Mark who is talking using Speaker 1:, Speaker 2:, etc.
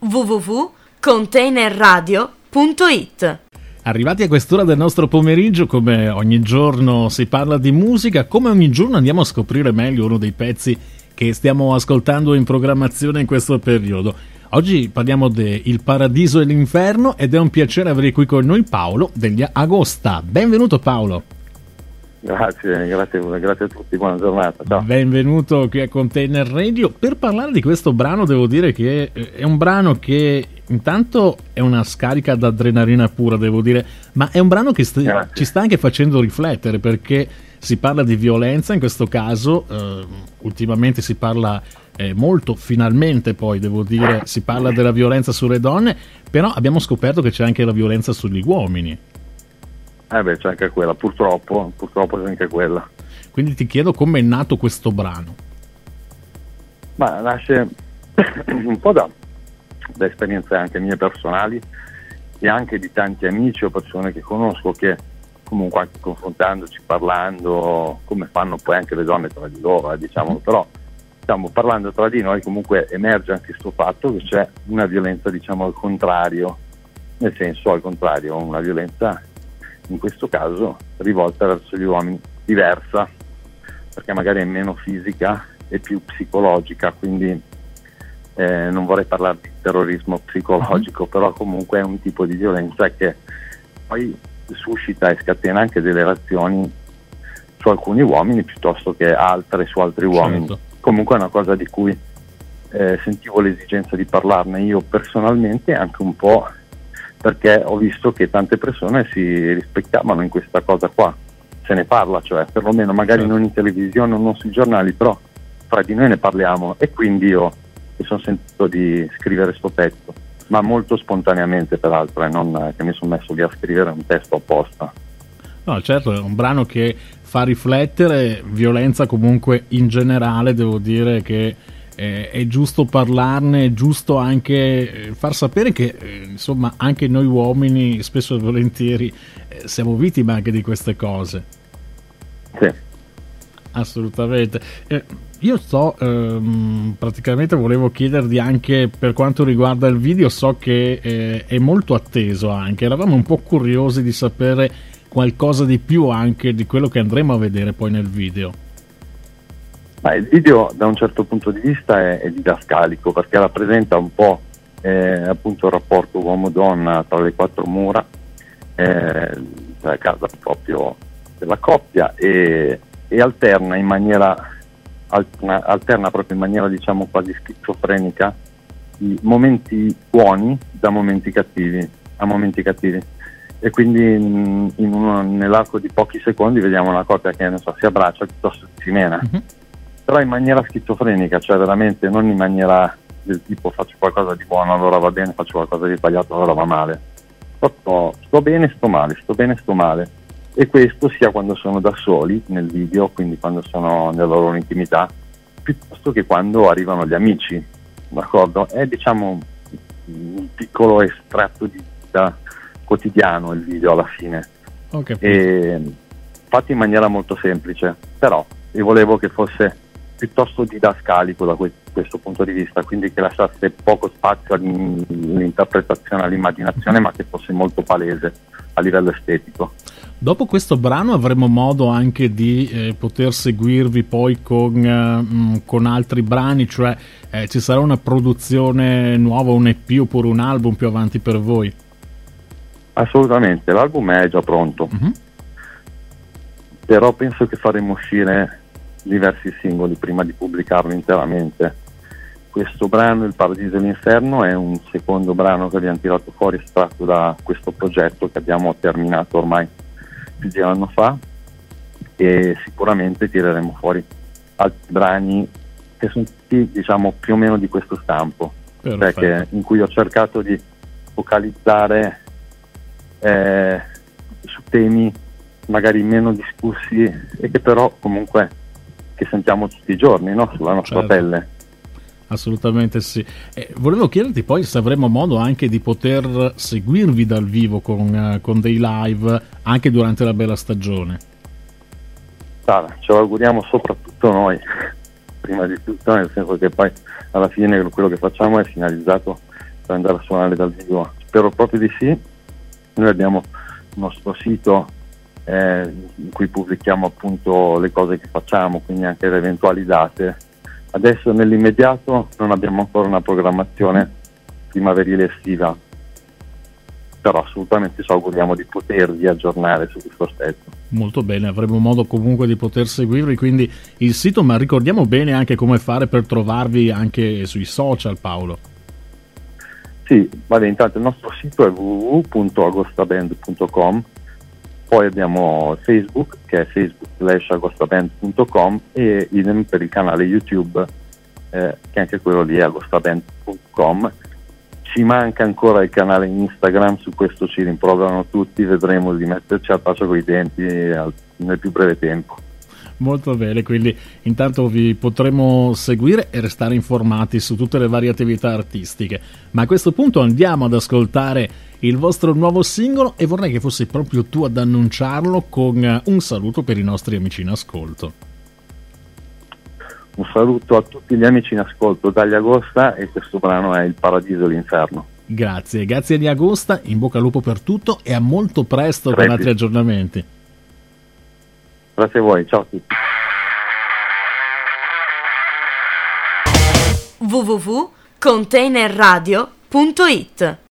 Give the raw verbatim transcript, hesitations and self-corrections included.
Speaker 1: w w w punto container radio punto it.
Speaker 2: Arrivati a quest'ora del nostro pomeriggio, come ogni giorno si parla di musica, come ogni giorno andiamo a scoprire meglio uno dei pezzi che stiamo ascoltando in programmazione in questo periodo. Oggi parliamo di Il Paradiso e l'Inferno ed è un piacere avere qui con noi Paolo degli Agosta. Benvenuto Paolo.
Speaker 3: Grazie, grazie, grazie a tutti, buona giornata. Ciao.
Speaker 2: Benvenuto qui a Container Radio. Per parlare di questo brano devo dire che è un brano che intanto è una scarica d'adrenalina pura, devo dire, ma è un brano che st- ci sta anche facendo riflettere, perché si parla di violenza in questo caso, eh, ultimamente si parla eh, molto, finalmente poi devo dire, si parla della violenza sulle donne, però abbiamo scoperto che c'è anche la violenza sugli uomini.
Speaker 3: Eh beh, c'è anche quella, purtroppo, purtroppo c'è anche quella.
Speaker 2: Quindi ti chiedo come è nato questo brano.
Speaker 3: Ma nasce un po' da, da esperienze anche mie personali e anche di tanti amici o persone che conosco che comunque anche confrontandoci, parlando, come fanno poi anche le donne tra di loro, eh, diciamo, però diciamo, parlando tra di noi comunque emerge anche questo fatto che c'è una violenza, diciamo, al contrario, nel senso al contrario, una violenza in questo caso rivolta verso gli uomini, diversa, perché magari è meno fisica e più psicologica, quindi eh, non vorrei parlare di terrorismo psicologico, però comunque è un tipo di violenza che poi suscita e scatena anche delle reazioni su alcuni uomini piuttosto che altre su altri uomini.
Speaker 2: Certo.
Speaker 3: Comunque è una cosa di cui eh, sentivo l'esigenza di parlarne io personalmente, anche un po' perché ho visto che tante persone si rispecchiavano in questa cosa qua, se ne parla, cioè perlomeno magari certo. non in televisione o non sui giornali, però fra di noi ne parliamo, e quindi io mi sono sentito di scrivere questo pezzo, ma molto spontaneamente peraltro, e non che mi sono messo lì a scrivere un testo apposta.
Speaker 2: No, certo, è un brano che fa riflettere, violenza comunque in generale, devo dire che Eh, è giusto parlarne, è giusto anche eh, far sapere che eh, insomma anche noi uomini spesso e volentieri eh, siamo vittime anche di queste cose.
Speaker 3: Sì,
Speaker 2: assolutamente. eh, io sto ehm, praticamente volevo chiederti anche per quanto riguarda il video, so che eh, è molto atteso, anche eravamo un po' curiosi di sapere qualcosa di più anche di quello che andremo a vedere poi nel video.
Speaker 3: Ma il video da un certo punto di vista è, è didascalico, perché rappresenta un po' eh, appunto il rapporto uomo-donna tra le quattro mura, eh, la casa proprio della coppia, e, e alterna in maniera alterna, alterna proprio in maniera diciamo quasi schizofrenica i momenti buoni da momenti cattivi a momenti cattivi, e quindi in, in uno, nell'arco di pochi secondi vediamo una coppia che non so, si abbraccia piuttosto che si mena. Mm-hmm. Però in maniera schizofrenica, cioè veramente non in maniera del tipo faccio qualcosa di buono allora va bene, faccio qualcosa di sbagliato allora va male. Sto, sto bene, sto male, sto bene, sto male. E questo sia quando sono da soli nel video, quindi quando sono nella loro intimità, piuttosto che quando arrivano gli amici, d'accordo? È diciamo un piccolo estratto di vita quotidiano il video alla fine.
Speaker 2: Okay.
Speaker 3: E fatto in maniera molto semplice, però io volevo che fosse piuttosto didascalico da questo punto di vista, quindi che lasciasse poco spazio all'interpretazione, all'immaginazione, ma che fosse molto palese a livello estetico.
Speaker 2: Dopo questo brano avremo modo anche di eh, poter seguirvi poi con, eh, con altri brani, cioè eh, ci sarà una produzione nuova, un E P oppure un album più avanti per voi?
Speaker 3: Assolutamente, l'album è già pronto, uh-huh. però penso che faremo uscire diversi singoli prima di pubblicarlo interamente. Questo brano, Il Paradiso e l'Inferno, è un secondo brano che abbiamo tirato fuori estratto da questo progetto che abbiamo terminato ormai più di un anno fa, e sicuramente tireremo fuori altri brani che sono tutti diciamo più o meno di questo stampo, cioè che, in cui ho cercato di focalizzare eh, su temi magari meno discussi e che però comunque che sentiamo tutti i giorni, no? Sulla nostra certo. pelle.
Speaker 2: Assolutamente sì. Eh, volevo chiederti poi se avremo modo anche di poter seguirvi dal vivo con, uh, con dei live anche durante la bella stagione.
Speaker 3: Sara, ce lo auguriamo soprattutto noi, prima di tutto, nel senso che poi alla fine quello che facciamo è finalizzato per andare a suonare dal vivo? Spero proprio di sì. Noi abbiamo il nostro sito eh, in cui pubblichiamo appunto le cose che facciamo, quindi anche le eventuali date. Adesso nell'immediato non abbiamo ancora una programmazione primaverile estiva, però assolutamente ci auguriamo di potervi aggiornare su questo aspetto.
Speaker 2: Molto bene, avremo modo comunque di poter seguirvi, quindi il sito, ma ricordiamo bene anche come fare per trovarvi anche sui social, Paolo.
Speaker 3: Sì, vabbè, intanto il nostro sito è w w w punto agostaband punto com, poi abbiamo Facebook che è facebook slash agostaband punto com e idem per il canale YouTube eh, che anche quello lì è agostaband punto com. Ci manca ancora il canale Instagram, su questo ci rimproverano tutti, vedremo di metterci al passo coi denti al, nel più breve tempo.
Speaker 2: Molto bene, quindi intanto vi potremo seguire e restare informati su tutte le varie attività artistiche. Ma a questo punto andiamo ad ascoltare il vostro nuovo singolo e vorrei che fossi proprio tu ad annunciarlo con un saluto per i nostri amici in ascolto.
Speaker 3: Un saluto a tutti gli amici in ascolto dagli Agosta e questo brano è Il Paradiso e l'Inferno.
Speaker 2: Grazie, grazie di Agosta, in bocca al lupo per tutto e a molto presto
Speaker 3: Grazie.
Speaker 2: con altri aggiornamenti.
Speaker 3: Grazie a voi, ciao a tutti.
Speaker 1: w w w punto container radio punto it